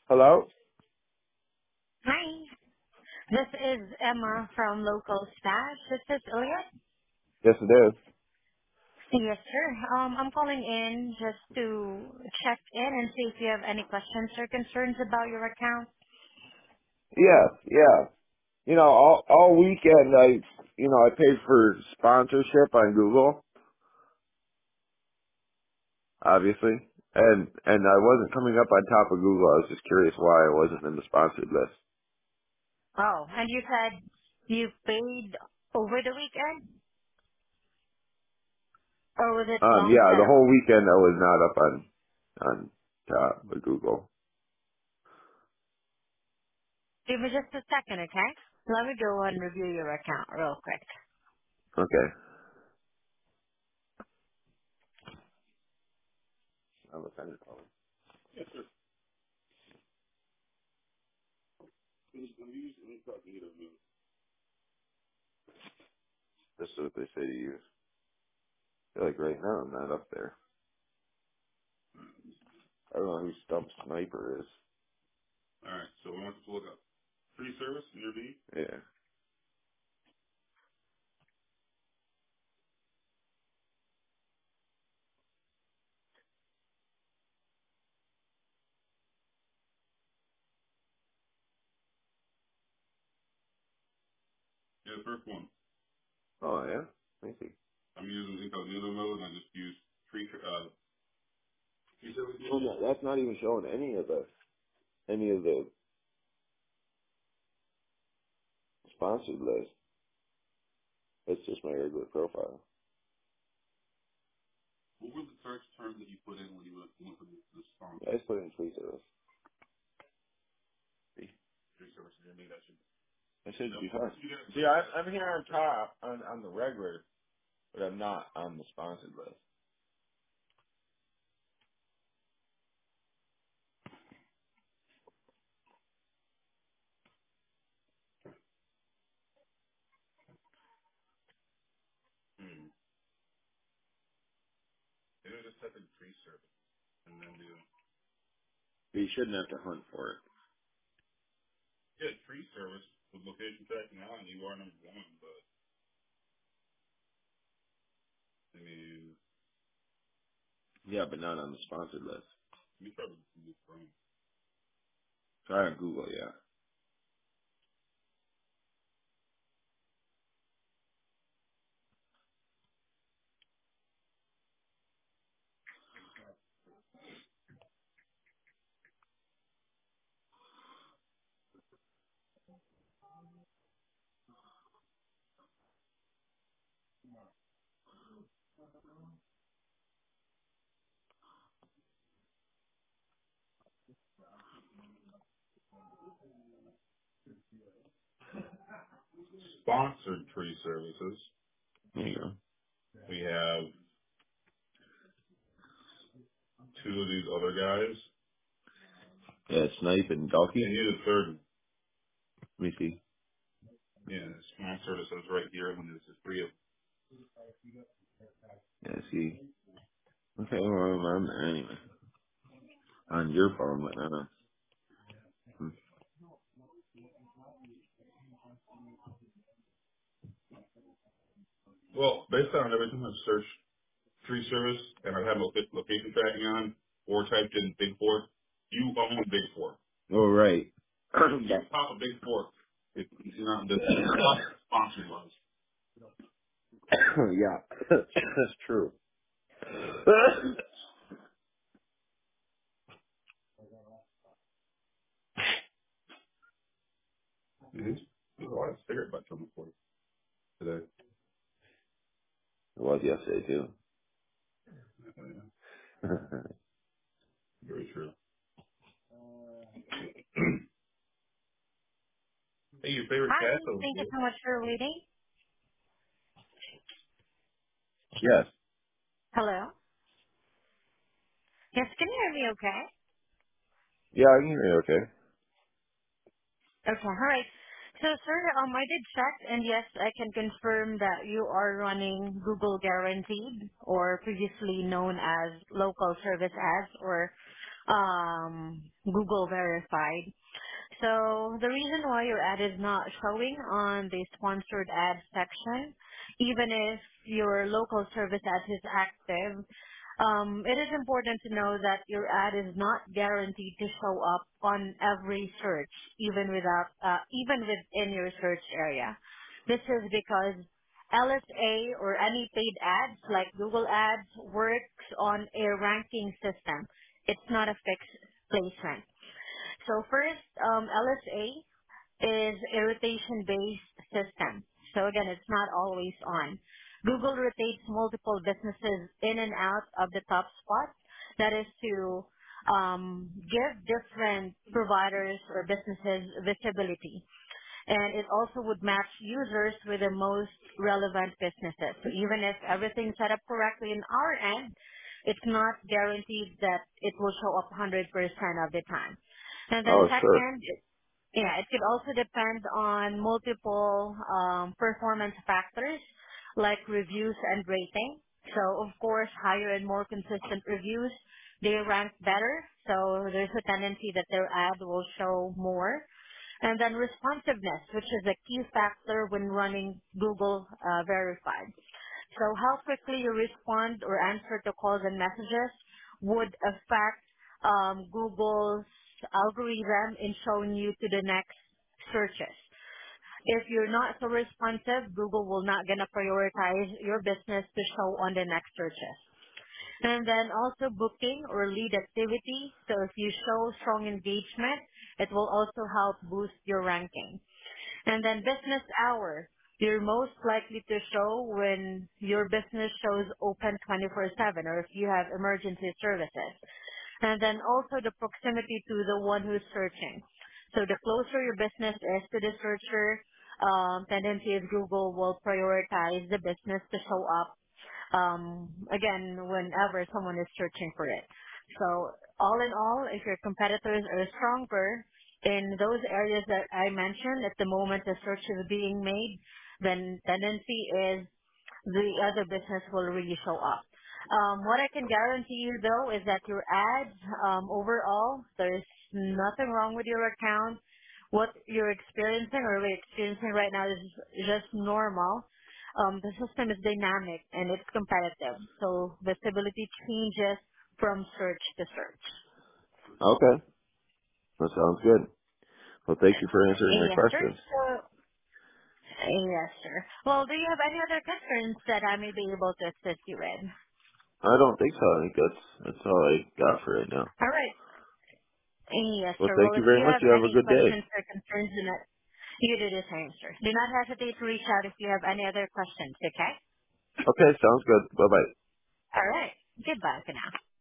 Hello? Hi, this is Emma from Local Stash. This is Elliot. Yes, it is. Yes, sir. I'm calling in just to check in and see if you have any questions or concerns about your account. Yes, yeah. All weekend I paid for sponsorship on Google, obviously, and I wasn't coming up on top of Google. I was just curious why I wasn't in the sponsored list. Oh, and you said you paid over the weekend, or was it long Yeah, the term? whole weekend I was not up on top of Google. Give me just a second, okay? Let me go and review your account real quick. Okay. I'm offended. This is what they say to use. I feel like right now I'm not up there. I don't know who Stump Sniper is. Alright, so we want to look up free service in your V? Yeah. Yeah, the first one. Oh, yeah? Let me see. I'm using incognito mode and I just use free service. Oh, no, that's not even showing any of the sponsored list. It's just my regular profile. What were the search terms that you put in when you went for the sponsor? I just put in free service. Free service, I mean, that should be fine. See, I'm here on top on the regular, but I'm not on the sponsored list. Hmm. Maybe just type in free service and then do. But you shouldn't have to hunt for it. Yeah, free service with location tracking on, you are number one, but I mean, yeah, but not on the sponsored list. You probably Google Chrome. Try on Google, yeah. Sponsored free services. There you go. We have two of these other guys. Yeah, Snipe and Ducky. And you the third one. Let me see. Yeah, sponsored. It says right here, and there's the three of them. Yeah, see. Okay, well, I'm on there anyway. On your phone, but not on. Hmm. Well, based on everything I've searched free service and I've had location tracking on or typed in Big Four, you own Big Four. Oh, right. You pop a Big Four if you're not the sponsored ones. Yeah, that's true. There's a lot of cigarette butts on the floor today. It was yesterday too. Yeah, very true. Hey, your favorite Hi, cat over thank you here? so much for waiting. Yes. Hello? Yes, can you hear me okay? Yeah, I can hear you okay. Okay, all right. So, sir, I did check, and yes, I can confirm that you are running Google Guaranteed, or previously known as Local Service Ads, or Google verified. So the reason why your ad is not showing on the sponsored ad section, even if your local service ad is active, it is important to know that your ad is not guaranteed to show up on every search, even within your search area. This is because LSA or any paid ads like Google Ads works on a ranking system. It's not a fixed placement. So first, LSA is a rotation-based system. So again, it's not always on. Google rotates multiple businesses in and out of the top spot. That is to give different providers or businesses visibility. And it also would match users with the most relevant businesses. So even if everything's set up correctly in our end, it's not guaranteed that it will show up 100% of the time. And then Oh, sure. second, yeah, it could also depend on multiple performance factors like reviews and rating. So of course, higher and more consistent reviews, they rank better. So there's a tendency that their ad will show more. And then responsiveness, which is a key factor when running Google Verified. So how quickly you respond or answer to calls and messages would affect Google's algorithm in showing you to the next searches. If you're not so responsive, Google will not gonna prioritize your business to show on the next searches. And then also booking or lead activity. So if you show strong engagement, it will also help boost your ranking. And then business hour. You're most likely to show when your business shows open 24/7 or if you have emergency services. And then also the proximity to the one who's searching. So the closer your business is to the searcher, tendency is Google will prioritize the business to show up again, whenever someone is searching for it. So all in all, if your competitors are stronger in those areas that I mentioned at the moment the search is being made, then tendency is the other business will really show up. What I can guarantee you though is that your ads, overall, there's nothing wrong with your account. What you're experiencing or we're experiencing right now is just normal. The system is dynamic and it's competitive, so visibility changes from search to search. Okay. That sounds good. Well, thank you for answering my Yes, sir. questions. Yes, sir. Well, do you have any other concerns that I may be able to assist you with? I don't think so. I think that's all I got for right now. All right. Yes, Well, sir. thank Well, you if very you much. have You have a any good day. questions or concerns, you do the same, sir. Do not hesitate to reach out if you have any other questions, okay? Okay, sounds good. Bye bye. All right. Goodbye for now.